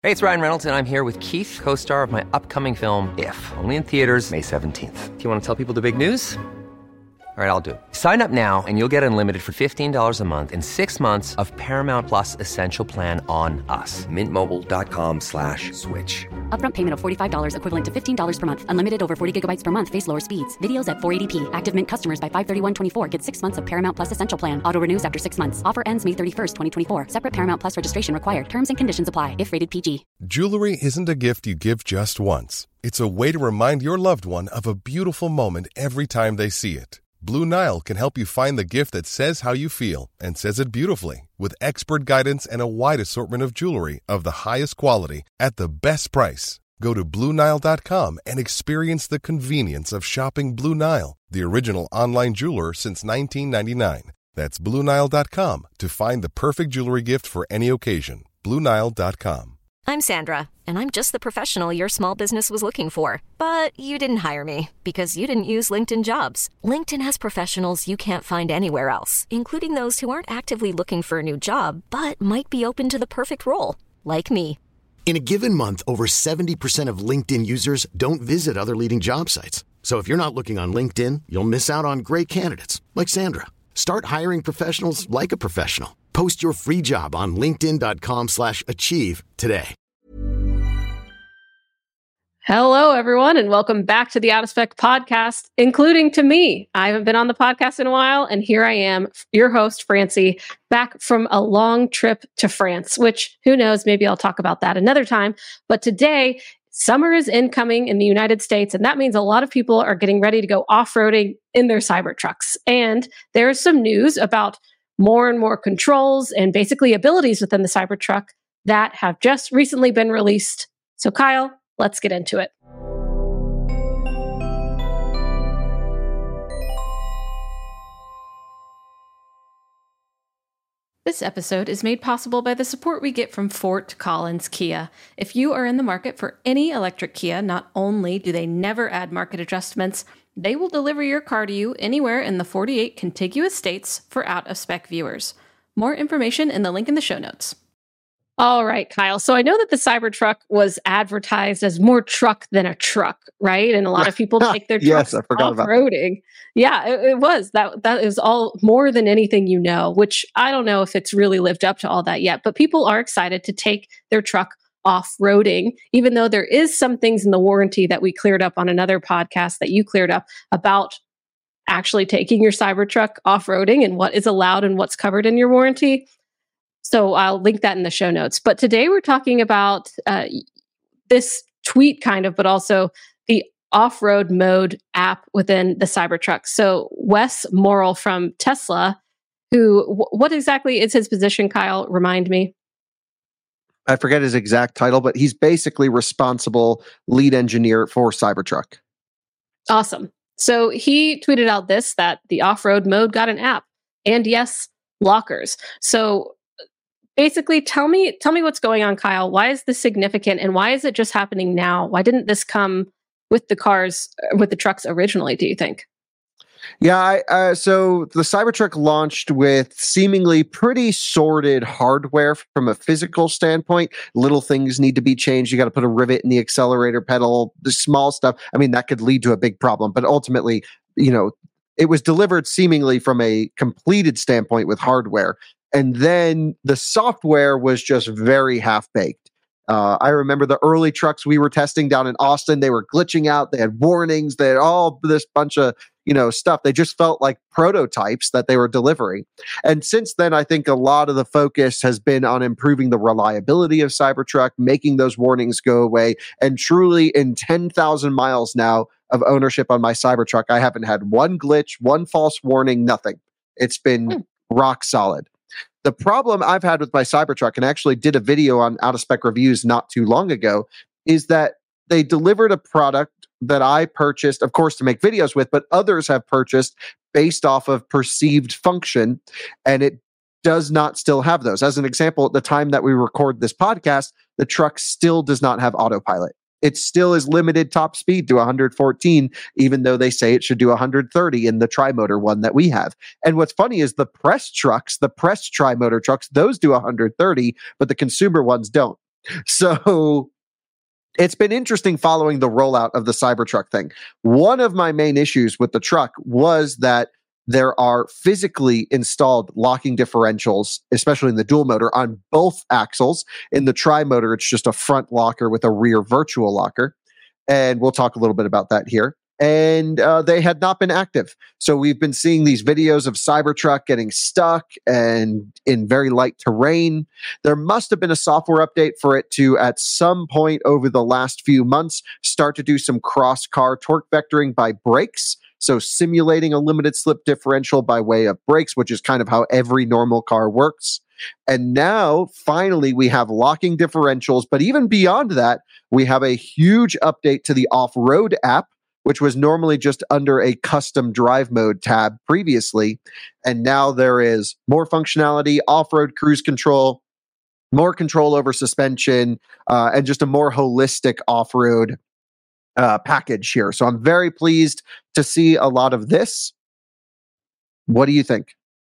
Hey, it's Ryan Reynolds, and I'm here with Keith, co-star of my upcoming film, If, only in theaters May 17th. Do you want to tell people the big news? All right, I'll do it. Sign up now and you'll get unlimited for $15 a month and 6 months of Paramount Plus Essential Plan on us. MintMobile.com/switch. Upfront payment of $45 equivalent to $15 per month. Unlimited over 40 gigabytes per month. Face lower speeds. Videos at 480p. Active Mint customers by 531.24 get 6 months of Paramount Plus Essential Plan. Auto renews after 6 months. Offer ends May 31st, 2024. Separate Paramount Plus registration required. Terms and conditions apply if rated PG. Jewelry isn't a gift you give just once. It's a way to remind your loved one of a beautiful moment every time they see it. Blue Nile can help you find the gift that says how you feel and says it beautifully, with expert guidance and a wide assortment of jewelry of the highest quality at the best price. Go to BlueNile.com and experience the convenience of shopping Blue Nile, the original online jeweler since 1999. That's BlueNile.com to find the perfect jewelry gift for any occasion. BlueNile.com. I'm Sandra, and I'm just the professional your small business was looking for. But you didn't hire me because you didn't use LinkedIn Jobs. LinkedIn has professionals you can't find anywhere else, including those who aren't actively looking for a new job, but might be open to the perfect role, like me. In a given month, over 70% of LinkedIn users don't visit other leading job sites. So if you're not looking on LinkedIn, you'll miss out on great candidates like Sandra. Start hiring professionals like a professional. Post your free job on linkedin.com/achieve today. Hello, everyone, and welcome back to the Out of Spec podcast, including to me. I haven't been on the podcast in a while, and here I am, your host, Francie, back from a long trip to France, which, who knows, maybe I'll talk about that another time. But today, summer is incoming in the United States, and that means a lot of people are getting ready to go off-roading in their Cybertrucks. And there's some news about more and more controls and basically abilities within the Cybertruck that have just recently been released. So Kyle, let's get into it. This episode is made possible by the support we get from Fort Collins Kia. If you are in the market for any electric Kia, not only do they never add market adjustments, they will deliver your car to you anywhere in the 48 contiguous states for out-of-spec viewers. More information in the link in the show notes. All right, Kyle. So I know that the Cybertruck was advertised as more truck than a truck, right? And a lot of people take their trucks off-roading. Yeah, it was. That is all more than anything you know, which I don't know if it's really lived up to all that yet. But people are excited to take their truck off-roading, even though there is some things in the warranty that we cleared up on another podcast that you cleared up about actually taking your Cybertruck off-roading and what is allowed and what's covered in your warranty. So I'll link that in the show notes. But today we're talking about this tweet kind of, but also the off-road mode app within the Cybertruck. So Wes Morrill from Tesla, what exactly is his position, Kyle? Remind me. I forget his exact title, but he's basically responsible lead engineer for Cybertruck. Awesome. So he tweeted out that the off-road mode got an app, and yes, lockers. So basically, tell me what's going on, Kyle. Why is this significant, and why is it just happening now? Why didn't this come with the trucks originally, do you think? Yeah, so the Cybertruck launched with seemingly pretty sorted hardware from a physical standpoint. Little things need to be changed. You got to put a rivet in the accelerator pedal, the small stuff. I mean, that could lead to a big problem, but ultimately, it was delivered seemingly from a completed standpoint with hardware. And then the software was just very half-baked. I remember the early trucks we were testing down in Austin. They were glitching out. They had warnings. They had all this bunch of, stuff. They just felt like prototypes that they were delivering. And since then, I think a lot of the focus has been on improving the reliability of Cybertruck, making those warnings go away. And truly, in 10,000 miles now of ownership on my Cybertruck, I haven't had one glitch, one false warning, nothing. It's been rock solid. The problem I've had with my Cybertruck, and I actually did a video on Out of Spec Reviews not too long ago, is that they delivered a product that I purchased, of course, to make videos with, but others have purchased based off of perceived function, and it does not still have those. As an example, at the time that we record this podcast, the truck still does not have autopilot. It still is limited top speed to 114, even though they say it should do 130 in the tri-motor one that we have. And what's funny is the press trucks, the press tri-motor trucks, those do 130, but the consumer ones don't. So it's been interesting following the rollout of the Cybertruck thing. One of my main issues with the truck was that there are physically installed locking differentials, especially in the dual motor, on both axles. In the tri-motor, it's just a front locker with a rear virtual locker. And we'll talk a little bit about that here. And they had not been active. So we've been seeing these videos of Cybertruck getting stuck and in very light terrain. There must have been a software update for it to, at some point over the last few months, start to do some cross-car torque vectoring by brakes. So simulating a limited slip differential by way of brakes, which is kind of how every normal car works. And now, finally, we have locking differentials. But even beyond that, we have a huge update to the off-road app, which was normally just under a custom drive mode tab previously. And now there is more functionality, off-road cruise control, more control over suspension, and just a more holistic off-road package here. So I'm very pleased to see a lot of this. What do you think?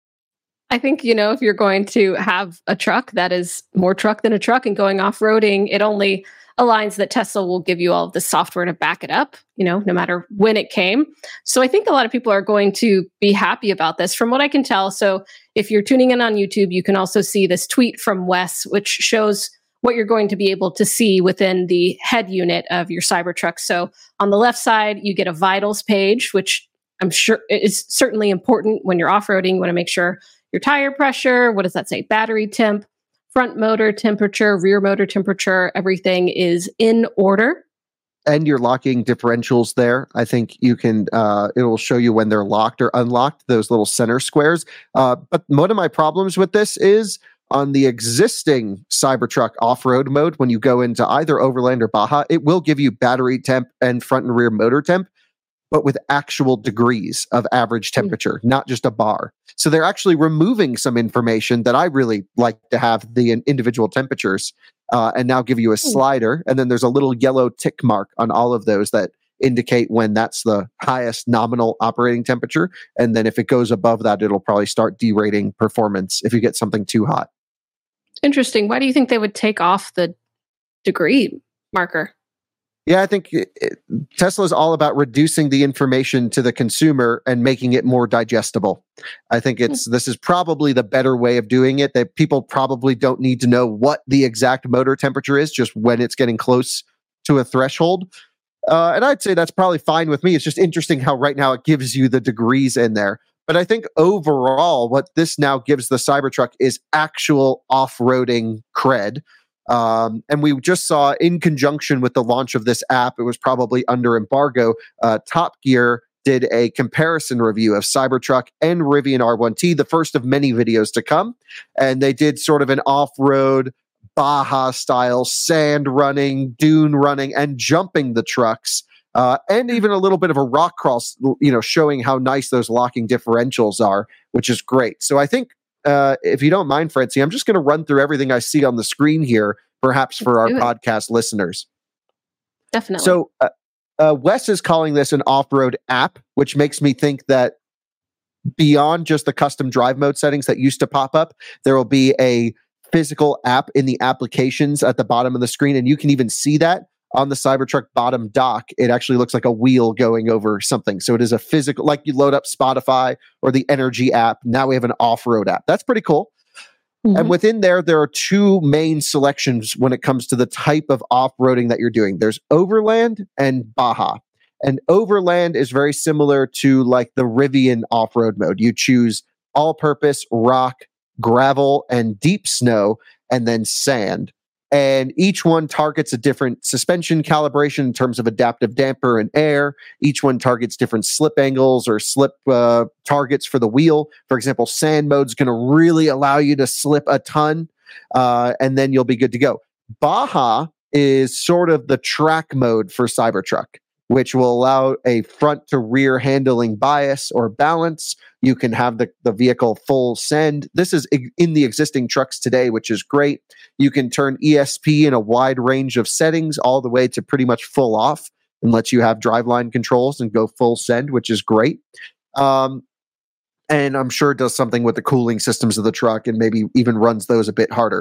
I think, if you're going to have a truck that is more truck than a truck and going off-roading, it only aligns that Tesla will give you all of the software to back it up, no matter when it came. So I think a lot of people are going to be happy about this from what I can tell. So if you're tuning in on YouTube, you can also see this tweet from Wes, which shows what you're going to be able to see within the head unit of your Cybertruck. So on the left side, you get a vitals page, which I'm sure is certainly important when you're off-roading. You want to make sure your tire pressure, what does that say? Battery temp, front motor temperature, rear motor temperature, everything is in order. And your locking differentials there. I think you can, it will show you when they're locked or unlocked, those little center squares. But one of my problems with this is on the existing Cybertruck off-road mode, when you go into either Overland or Baja, it will give you battery temp and front and rear motor temp, but with actual degrees of average temperature, not just a bar. So they're actually removing some information that I really like to have the individual temperatures, and now give you a slider. And then there's a little yellow tick mark on all of those that indicate when that's the highest nominal operating temperature. And then if it goes above that, it'll probably start derating performance if you get something too hot. Interesting. Why do you think they would take off the degree marker? Yeah, I think Tesla is all about reducing the information to the consumer and making it more digestible. I think this is probably the better way of doing it, that people probably don't need to know what the exact motor temperature is, just when it's getting close to a threshold. And I'd say that's probably fine with me. It's just interesting how right now it gives you the degrees in there. But I think overall, what this now gives the Cybertruck is actual off-roading cred. And we just saw, in conjunction with the launch of this app, it was probably under embargo, Top Gear did a comparison review of Cybertruck and Rivian R1T, the first of many videos to come. And they did sort of an off-road Baja style sand running, dune running, and jumping the trucks. And even a little bit of a rock crawl, showing how nice those locking differentials are, which is great. So I think, if you don't mind, Francie, I'm just going to run through everything I see on the screen here, perhaps for our podcast listeners. Definitely. So Wes is calling this an off-road app, which makes me think that beyond just the custom drive mode settings that used to pop up, there will be a physical app in the applications at the bottom of the screen. And you can even see that on the Cybertruck bottom dock. It actually looks like a wheel going over something. So it is a physical, like you load up Spotify or the Energy app. Now we have an off-road app. That's pretty cool. Mm-hmm. And within there are two main selections when it comes to the type of off-roading that you're doing. There's Overland and Baja. And Overland is very similar to like the Rivian off-road mode. You choose all-purpose, rock, gravel, and deep snow, and then sand. And each one targets a different suspension calibration in terms of adaptive damper and air. Each one targets different slip angles or slip targets for the wheel. For example, sand mode is going to really allow you to slip a ton, and then you'll be good to go. Baja is sort of the track mode for Cybertruck, which will allow a front to rear handling bias or balance. You can have the vehicle full send. This is in the existing trucks today, which is great. You can turn ESP in a wide range of settings all the way to pretty much full off, and lets you have driveline controls and go full send, which is great. And I'm sure it does something with the cooling systems of the truck and maybe even runs those a bit harder.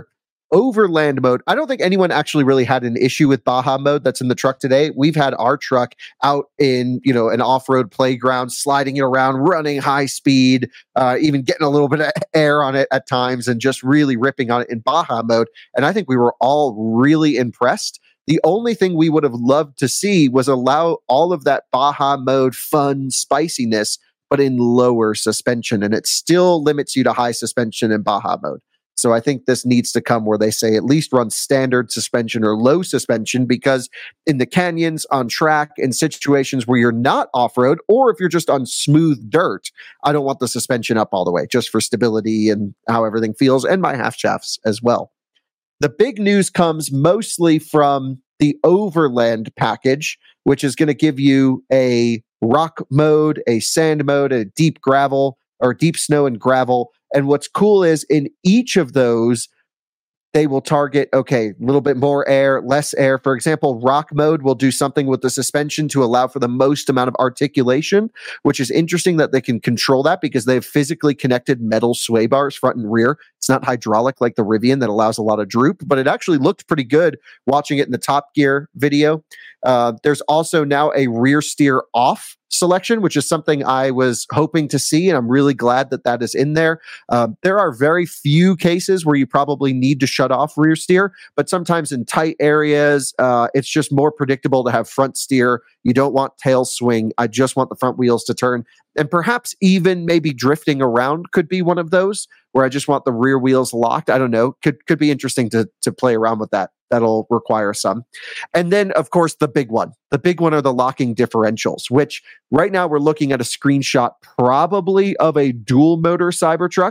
overland mode, I don't think anyone actually really had an issue with Baja mode that's in the truck today. We've had our truck out in, an off-road playground, sliding it around, running high speed, even getting a little bit of air on it at times and just really ripping on it in Baja mode. And I think we were all really impressed. The only thing we would have loved to see was allow all of that Baja mode fun spiciness, but in lower suspension. And it still limits you to high suspension in Baja mode. So I think this needs to come where they say at least run standard suspension or low suspension, because in the canyons, on track, in situations where you're not off-road, or if you're just on smooth dirt, I don't want the suspension up all the way, just for stability and how everything feels, and my half shafts as well. The big news comes mostly from the Overland package, which is going to give you a rock mode, a sand mode, a deep gravel, or deep snow and gravel. And what's cool is in each of those, they will target, a little bit more air, less air. For example, rock mode will do something with the suspension to allow for the most amount of articulation, which is interesting that they can control that because they have physically connected metal sway bars front and rear. It's not hydraulic like the Rivian that allows a lot of droop, but it actually looked pretty good watching it in the Top Gear video. There's also now a rear steer off selection, which is something I was hoping to see, and I'm really glad that that is in there. There are very few cases where you probably need to shut off rear steer, but sometimes in tight areas, it's just more predictable to have front steer. You don't want tail swing. I just want the front wheels to turn. And perhaps even maybe drifting around could be one of those where I just want the rear wheels locked. I don't know. Could be interesting to play around with that. That'll require some. And then, of course, the big one. The big one are the locking differentials, which right now we're looking at a screenshot probably of a dual motor Cybertruck.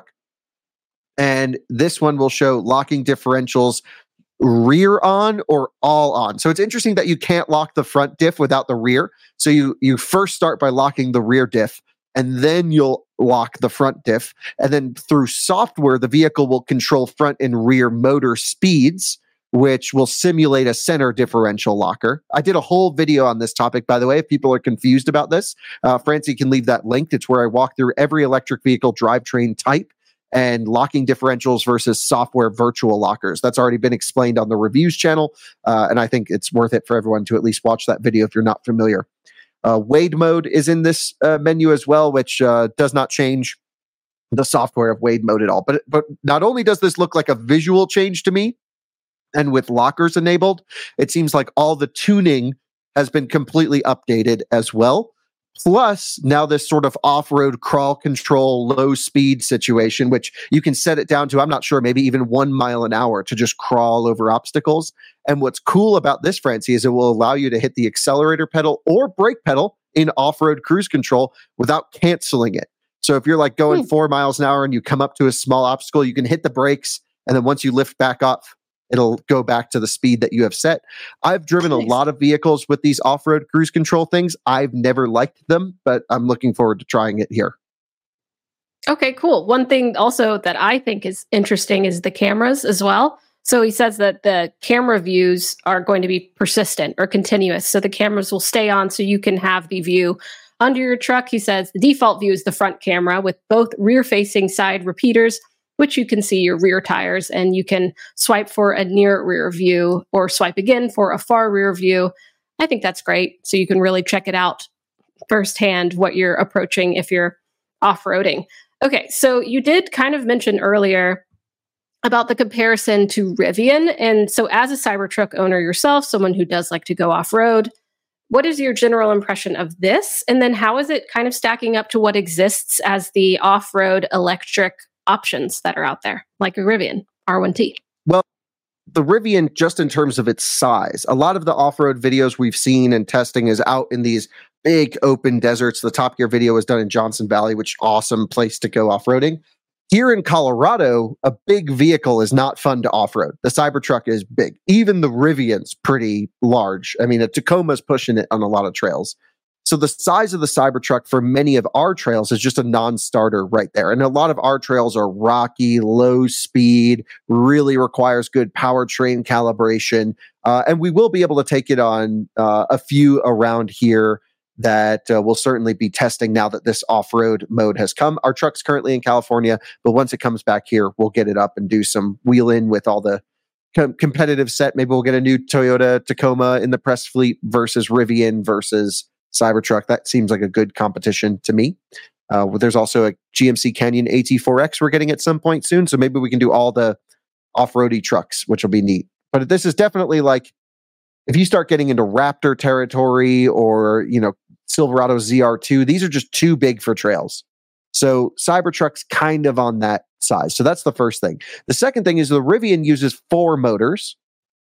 And this one will show locking differentials rear on or all on. So it's interesting that you can't lock the front diff without the rear. So you first start by locking the rear diff, and then you'll lock the front diff. And then through software, the vehicle will control front and rear motor speeds, which will simulate a center differential locker. I did a whole video on this topic, by the way, if people are confused about this. Francie can leave that linked. It's where I walk through every electric vehicle drivetrain type and locking differentials versus software virtual lockers. That's already been explained on the reviews channel, and I think it's worth it for everyone to at least watch that video if you're not familiar. Wade mode is in this menu as well, which does not change the software of Wade mode at all. But not only does this look like a visual change to me, and with lockers enabled, it seems like all the tuning has been completely updated as well. Plus, now this sort of off-road crawl control, low speed situation, which you can set it down to, I'm not sure, maybe even 1 mile an hour to just crawl over obstacles. And what's cool about this, Francie, is it will allow you to hit the accelerator pedal or brake pedal in off-road cruise control without canceling it. So if you're like going 4 miles an hour and you come up to a small obstacle, you can hit the brakes. And then once you lift back up, it'll go back to the speed that you have set. I've driven a lot of vehicles with these off-road cruise control things. I've never liked them, but I'm looking forward to trying it here. Okay, cool. One thing also that I think is interesting is the cameras as well. So he says that the camera views are going to be persistent or continuous. So the cameras will stay on so you can have the view under your truck. He says the default view is the front camera with both rear-facing side repeaters, which you can see your rear tires, and you can swipe for a near rear view or swipe again for a far rear view. I think that's great. So you can really check it out firsthand what you're approaching if you're off-roading. Okay, so you did kind of mention earlier about the comparison to Rivian. And so as a Cybertruck owner yourself, someone who does like to go off-road, what is your general impression of this? And then how is it kind of stacking up to what exists as the off-road electric options that are out there, like a Rivian R1T? Well, the Rivian, just in terms of its size, a lot of the off-road videos we've seen and testing is out in these big open deserts. The Top Gear video was done in Johnson Valley, which awesome place to go off-roading. Here in Colorado, a big vehicle is not fun to off-road. The Cybertruck is big. Even the Rivian's pretty large. I mean, a Tacoma's pushing it on a lot of trails. So the size of the Cybertruck for many of our trails is just a non-starter right there. And a lot of our trails are rocky, low speed, really requires good powertrain calibration. And we will be able to take it on a few around here that we'll certainly be testing now that this off-road mode has come. Our truck's currently in California, but once it comes back here, we'll get it up and do some wheel in with all the competitive set. Maybe we'll get a new Toyota Tacoma in the press fleet versus Rivian versus Cybertruck. That seems like a good competition to me. There's also a GMC Canyon AT4X we're getting at some point soon, so maybe we can do all the off-roady trucks, which will be neat. But this is definitely like, if you start getting into Raptor territory or, Silverado ZR2, these are just too big for trails. So Cybertruck's kind of on that size. So that's the first thing. The second thing is the Rivian uses 4 motors,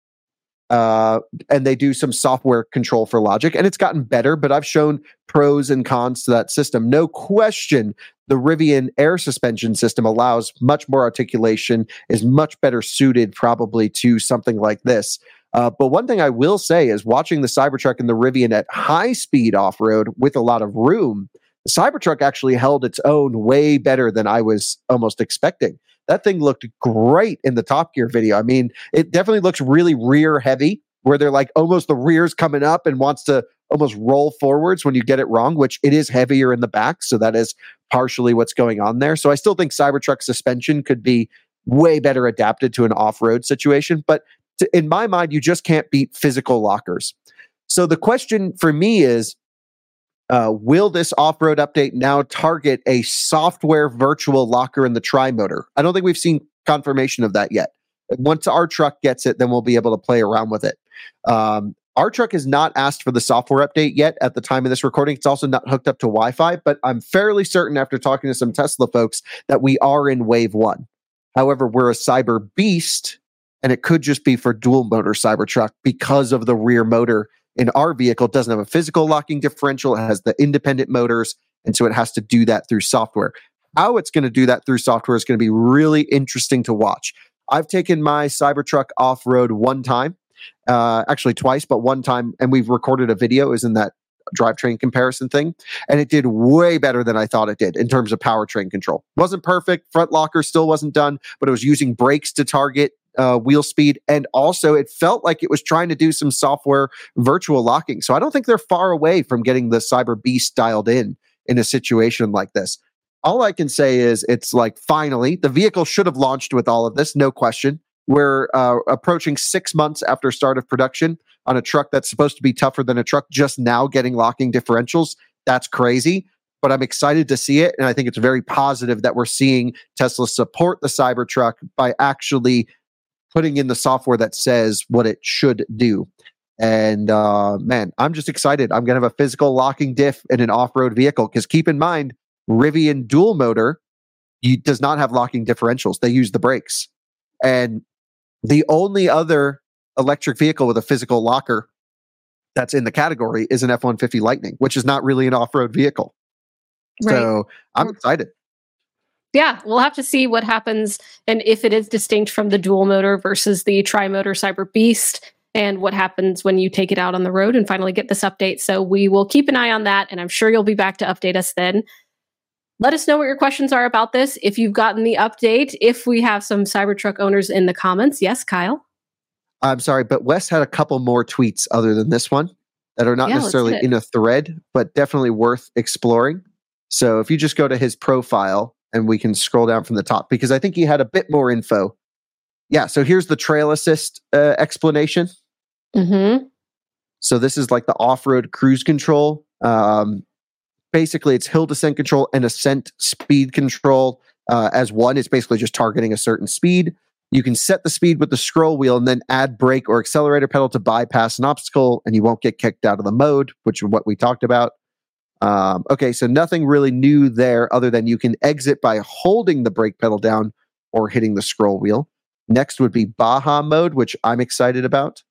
and they do some software control for logic, and it's gotten better, but I've shown pros and cons to that system. No question, the Rivian air suspension system allows much more articulation, is much better suited probably to something like this. But one thing I will say is watching the Cybertruck and the Rivian at high speed off-road with a lot of room, the Cybertruck actually held its own way better than I was almost expecting. That thing looked great in the Top Gear video. I mean, it definitely looks really rear heavy, where they're like almost the rear's coming up and wants to almost roll forwards when you get it wrong, which it is heavier in the back. So that is partially what's going on there. So I still think Cybertruck suspension could be way better adapted to an off-road situation. But in my mind, you just can't beat physical lockers. So the question for me is, will this off-road update now target a software virtual locker in the tri-motor? I don't think we've seen confirmation of that yet. Once our truck gets it, then we'll be able to play around with it. Our truck has not asked for the software update yet at the time of this recording. It's also not hooked up to Wi-Fi, but I'm fairly certain after talking to some Tesla folks that we are in wave 1. However, we're a Cyber Beast, and it could just be for dual motor Cybertruck because of the rear motor in our vehicle. It doesn't have a physical locking differential. It has the independent motors, and so it has to do that through software. How it's going to do that through software is going to be really interesting to watch. I've taken my Cybertruck off-road one time, actually twice, but one time, and we've recorded a video, is in that drivetrain comparison thing, and it did way better than I thought it did in terms of powertrain control. Wasn't perfect, front locker still wasn't done, but it was using brakes to target wheel speed, and also it felt like it was trying to do some software virtual locking. So I don't think they're far away from getting the Cyber Beast dialed in a situation like this. All I can say is it's like, finally, the vehicle should have launched with all of this, no question. We're approaching 6 months after start of production on a truck that's supposed to be tougher than a truck, just now getting locking differentials. That's crazy, but I'm excited to see it, and I think it's very positive that we're seeing Tesla support the Cybertruck by actually putting in the software that says what it should do. And man, I'm just excited. I'm going to have a physical locking diff in an off-road vehicle, because keep in mind, Rivian dual motor does not have locking differentials. They use the brakes. And the only other electric vehicle with a physical locker that's in the category is an F-150 Lightning, which is not really an off-road vehicle. Right. So I'm excited. Yeah, we'll have to see what happens and if it is distinct from the dual motor versus the tri-motor Cyber Beast, and what happens when you take it out on the road and finally get this update. So we will keep an eye on that, and I'm sure you'll be back to update us then. Let us know what your questions are about this. If you've gotten the update, if we have some Cybertruck owners in the comments. Yes, Kyle? I'm sorry, but Wes had a couple more tweets other than this one that are not necessarily in a thread, but definitely worth exploring. So if you just go to his profile, and we can scroll down from the top, because I think he had a bit more info. Yeah, so here's the trail assist explanation. Mm-hmm. So this is like the off-road cruise control. Basically, it's hill descent control and ascent speed control as one. It's basically just targeting a certain speed. You can set the speed with the scroll wheel and then add brake or accelerator pedal to bypass an obstacle, and you won't get kicked out of the mode, which is what we talked about. Okay, so nothing really new there other than you can exit by holding the brake pedal down or hitting the scroll wheel. Next would be Baja mode, which I'm excited about.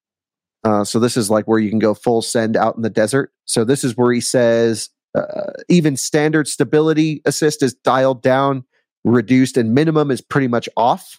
So this is like where you can go full send out in the desert. So this is where he says even standard stability assist is dialed down, reduced, and minimum is pretty much off,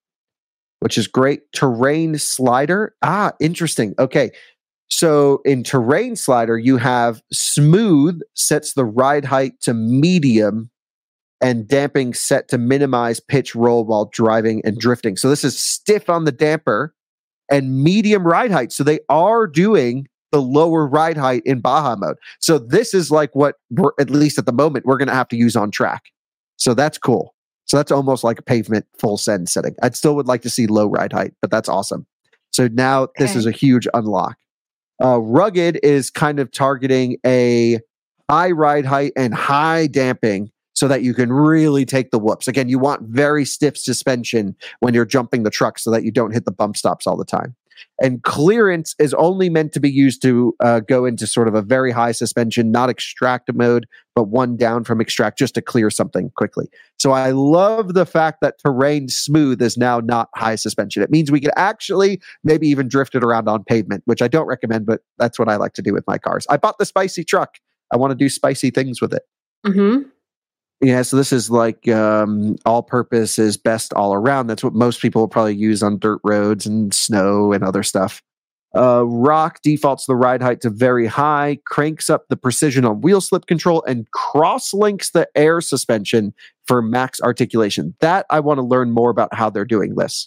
which is great. Terrain slider. Interesting. Okay. So in terrain slider, you have smooth sets the ride height to medium and damping set to minimize pitch roll while driving and drifting. So this is stiff on the damper and medium ride height. So they are doing the lower ride height in Baja mode. So this is like what we're, at least at the moment, we're going to have to use on track. So that's cool. So that's almost like a pavement full send setting. I still would like to see low ride height, but that's awesome. So now this is a huge unlock. Rugged is kind of targeting a high ride height and high damping so that you can really take the whoops. Again, you want very stiff suspension when you're jumping the truck so that you don't hit the bump stops all the time. And clearance is only meant to be used to go into sort of a very high suspension, not extract mode, but one down from extract just to clear something quickly. So I love the fact that terrain smooth is now not high suspension. It means we could actually maybe even drift it around on pavement, which I don't recommend, but that's what I like to do with my cars. I bought the spicy truck. I want to do spicy things with it. Mm-hmm. Yeah, so this is like all-purpose is best all around. That's what most people will probably use on dirt roads and snow and other stuff. Rock defaults the ride height to very high, cranks up the precision on wheel slip control, and cross-links the air suspension for max articulation. That I want to learn more about how they're doing this.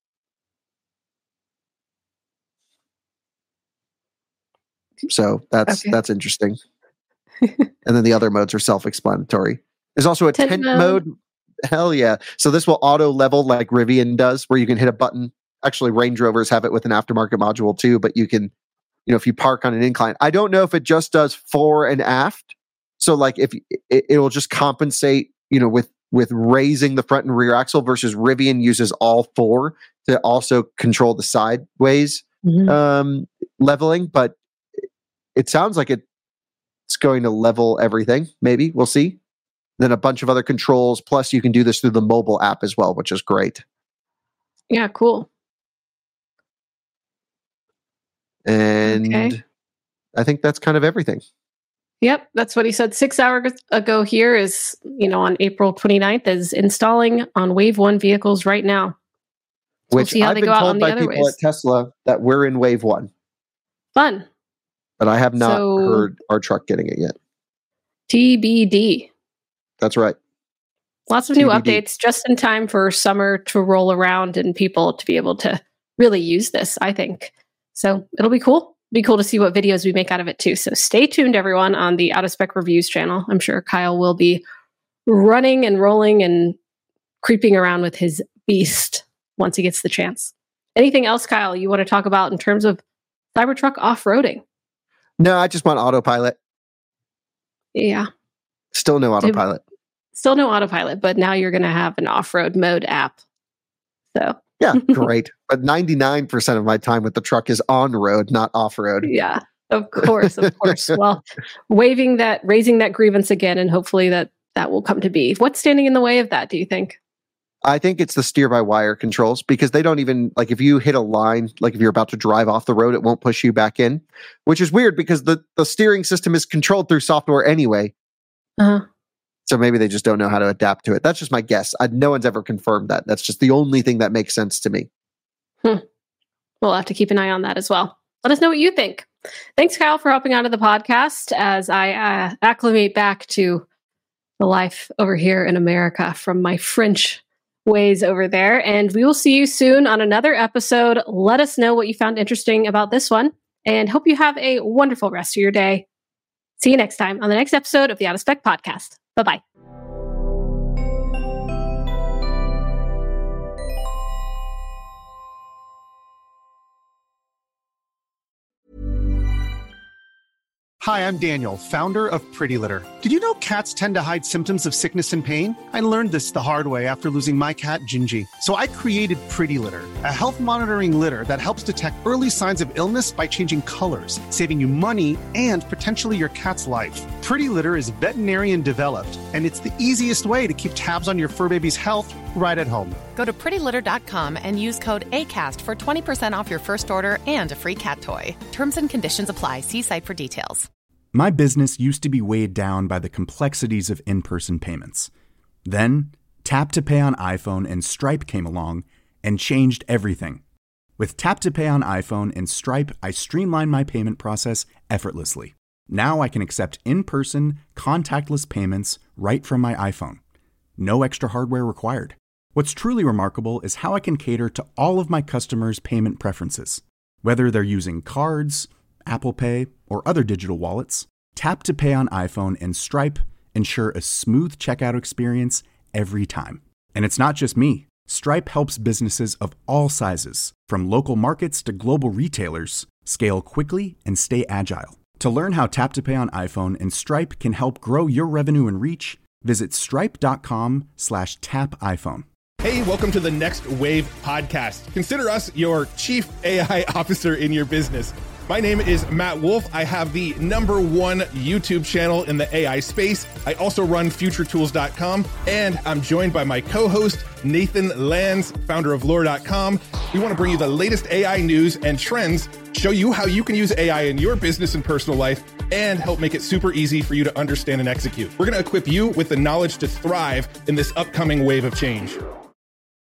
So that's interesting. And then the other modes are self-explanatory. There's also a tent mode. Hell yeah. So this will auto level like Rivian does, where you can hit a button. Actually, Range Rovers have it with an aftermarket module too, but you can, if you park on an incline. I don't know if it just does fore and aft. So like if it will just compensate, with raising the front and rear axle versus Rivian uses all four to also control the sideways leveling. But it sounds like it's going to level everything. Maybe we'll see. Then a bunch of other controls. Plus, you can do this through the mobile app as well, which is great. Yeah, cool. And I think that's kind of everything. Yep, that's what he said 6 hours ago here is, on April 29th, is installing on Wave 1 vehicles right now. So Which I've been told by people at Tesla that we're in Wave 1. Fun. But I have not heard our truck getting it yet. TBD. That's right. Lots of new updates just in time for summer to roll around and people to be able to really use this, I think. So it'll be cool. Be cool to see what videos we make out of it too. So stay tuned, everyone, on the Out of Spec Reviews channel. I'm sure Kyle will be running and rolling and creeping around with his beast once he gets the chance. Anything else, Kyle, you want to talk about in terms of Cybertruck off-roading? No, I just want autopilot. Yeah. Still no autopilot. Still no autopilot, but now you're going to have an off-road mode app. So yeah, great. But 99% of my time with the truck is on road, not off road. Yeah, of course, of course. Well, raising that grievance again, and hopefully that will come to be. What's standing in the way of that, do you think? I think it's the steer-by-wire controls, because they don't even, like if you hit a line, like if you're about to drive off the road, it won't push you back in, which is weird because the steering system is controlled through software anyway. Uh-huh. So maybe they just don't know how to adapt to it. That's just my guess. No one's ever confirmed that. That's just the only thing that makes sense to me. We'll have to keep an eye on that as well. Let us know what you think. Thanks, Kyle, for hopping onto the podcast as I acclimate back to the life over here in America from my French ways over there. And we will see you soon on another episode. Let us know what you found interesting about this one, and hope you have a wonderful rest of your day. See you next time on the next episode of the Out of Spec Podcast. Bye-bye. Hi, I'm Daniel, founder of Pretty Litter. Did you know cats tend to hide symptoms of sickness and pain? I learned this the hard way after losing my cat, Gingy. So I created Pretty Litter, a health monitoring litter that helps detect early signs of illness by changing colors, saving you money and potentially your cat's life. Pretty Litter is veterinarian developed, and it's the easiest way to keep tabs on your fur baby's health right at home. Go to prettylitter.com and use code ACAST for 20% off your first order and a free cat toy. Terms and conditions apply. See site for details. My business used to be weighed down by the complexities of in-person payments. Then, Tap to Pay on iPhone and Stripe came along and changed everything. With Tap to Pay on iPhone and Stripe, I streamlined my payment process effortlessly. Now I can accept in-person, contactless payments right from my iPhone. No extra hardware required. What's truly remarkable is how I can cater to all of my customers' payment preferences. Whether they're using cards, Apple Pay, or other digital wallets, Tap to Pay on iPhone and Stripe ensure a smooth checkout experience every time. And it's not just me. Stripe helps businesses of all sizes, from local markets to global retailers, scale quickly and stay agile. To learn how Tap to Pay on iPhone and Stripe can help grow your revenue and reach, visit stripe.com/tapiphone. Hey, welcome to the Next Wave podcast. Consider us your chief AI officer in your business. My name is Matt Wolf. I have the #1 YouTube channel in the AI space. I also run futuretools.com, and I'm joined by my co-host, Nathan Lands, founder of lore.com. We want to bring you the latest AI news and trends, show you how you can use AI in your business and personal life, and help make it super easy for you to understand and execute. We're going to equip you with the knowledge to thrive in this upcoming wave of change.